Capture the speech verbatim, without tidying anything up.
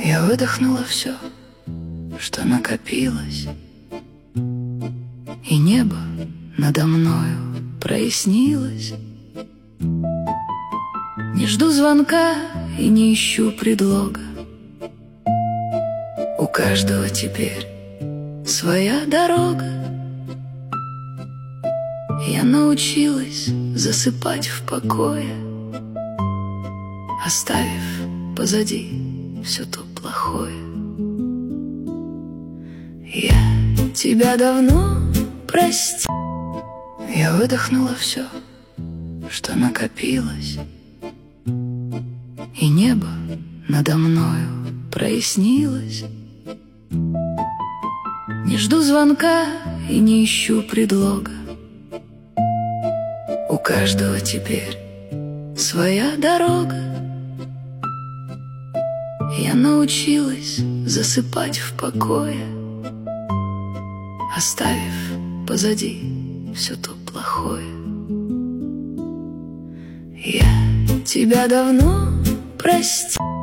Я выдохнула все, что накопилось, и небо надо мною прояснилось. Не жду звонка и не ищу предлога. У каждого теперь своя дорога. Я научилась засыпать в покое, оставив позади все то плохое. Я тебя давно простил. Я выдохнула все, что накопилось, и небо надо мною прояснилось. Не жду звонка и не ищу предлога. У каждого теперь своя дорога. Я научилась засыпать в покое, оставив позади все то плохое. Я тебя давно простил.